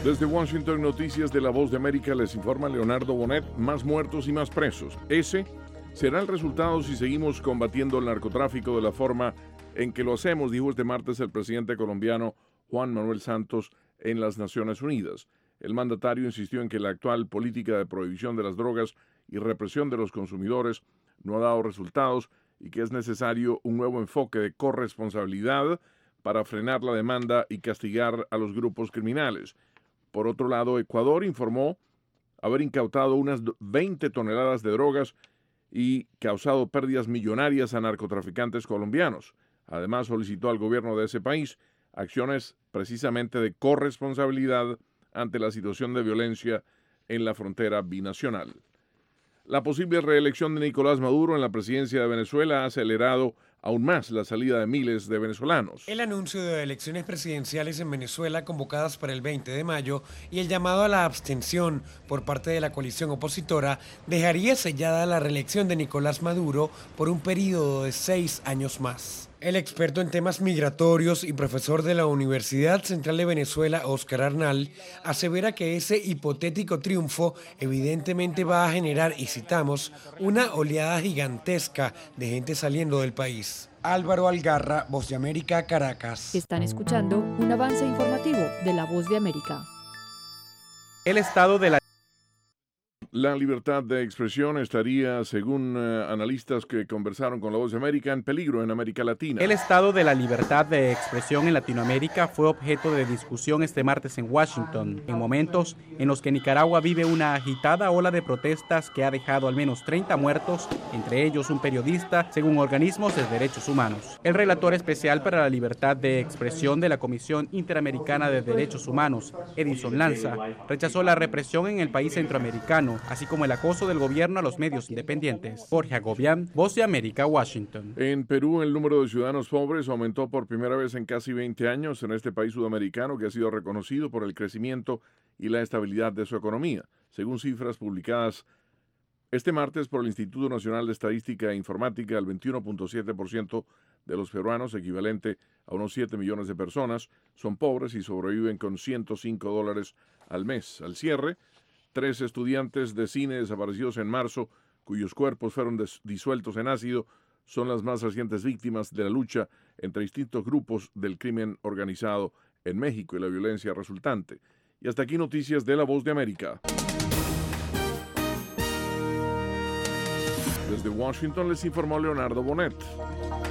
Desde Washington, Noticias de La Voz de América, les informa Leonardo Bonet. Más muertos y más presos. Ese será el resultado si seguimos combatiendo el narcotráfico de la forma en que lo hacemos, dijo este martes el presidente colombiano Juan Manuel Santos en las Naciones Unidas. El mandatario insistió en que la actual política de prohibición de las drogas y represión de los consumidores no ha dado resultados y que es necesario un nuevo enfoque de corresponsabilidad para frenar la demanda y castigar a los grupos criminales. Por otro lado, Ecuador informó haber incautado unas 20 toneladas de drogas y causado pérdidas millonarias a narcotraficantes colombianos. Además, solicitó al gobierno de ese país acciones precisamente de corresponsabilidad ante la situación de violencia en la frontera binacional. La posible reelección de Nicolás Maduro en la presidencia de Venezuela ha acelerado aún más la salida de miles de venezolanos. El anuncio de elecciones presidenciales en Venezuela convocadas para el 20 de mayo y el llamado a la abstención por parte de la coalición opositora dejaría sellada la reelección de Nicolás Maduro por un periodo de 6 años más. El experto en temas migratorios y profesor de la Universidad Central de Venezuela, Óscar Arnal, asevera que ese hipotético triunfo evidentemente va a generar, y citamos, una oleada gigantesca de gente saliendo del país. Álvaro Algarra, Voz de América, Caracas. Están escuchando un avance informativo de La Voz de América. El estado de La libertad de expresión estaría, según analistas que conversaron con La Voz de América, en peligro en América Latina. El estado de la libertad de expresión en Latinoamérica fue objeto de discusión este martes en Washington, en momentos en los que Nicaragua vive una agitada ola de protestas que ha dejado al menos 30 muertos, entre ellos un periodista, según organismos de derechos humanos. El relator especial para la libertad de expresión de la Comisión Interamericana de Derechos Humanos, Edison Lanza, rechazó la represión en el país centroamericano, así como el acoso del gobierno a los medios independientes. Jorge Agobián, Voz de América, Washington. En Perú, el número de ciudadanos pobres aumentó por primera vez en casi 20 años en este país sudamericano que ha sido reconocido por el crecimiento y la estabilidad de su economía, según cifras publicadas este martes por el Instituto Nacional de Estadística e Informática. El 21.7% de los peruanos, equivalente a unos 7 millones de personas, son pobres y sobreviven con $105 al mes. Al cierre, 3 estudiantes de cine desaparecidos en marzo, cuyos cuerpos fueron disueltos en ácido, son las más recientes víctimas de la lucha entre distintos grupos del crimen organizado en México y la violencia resultante. Y hasta aquí noticias de La Voz de América. Desde Washington les informó Leonardo Bonet.